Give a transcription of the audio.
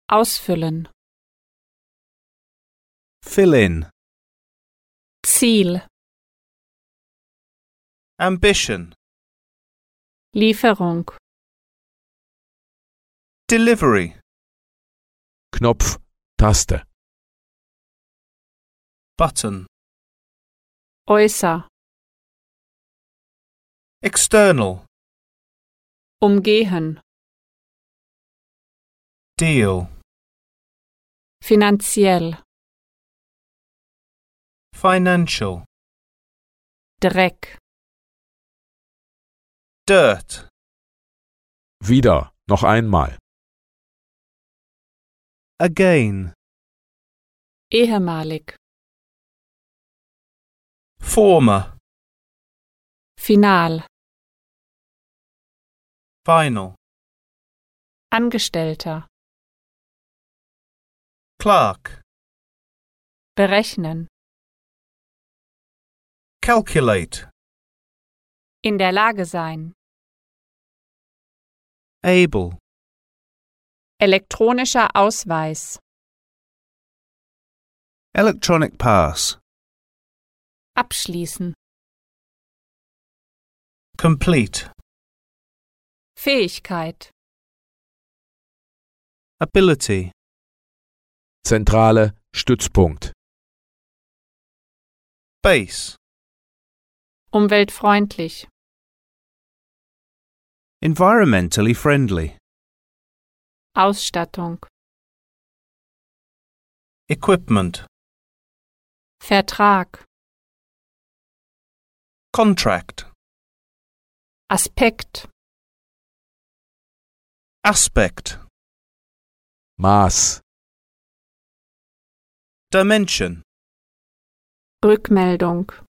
Ausfüllen. Fill in. Ziel. Ambition. Lieferung. Delivery. Knopf, Taste. Button. Äußer. External. Umgehen. Deal. Finanziell. Financial. Dreck. Dirt. Wieder, noch einmal. Again. Ehemalig. Former. Final. Final. Angestellter. Clerk. Berechnen. Calculate. In der Lage sein. Able. Elektronischer Ausweis. Electronic pass. Abschließen. Complete. Fähigkeit. Ability. Zentrale, Stützpunkt. Base. Umweltfreundlich. Environmentally friendly. Ausstattung. Equipment. Vertrag. Contract. Aspekt. Aspect. Maß. Dimension. Rückmeldung.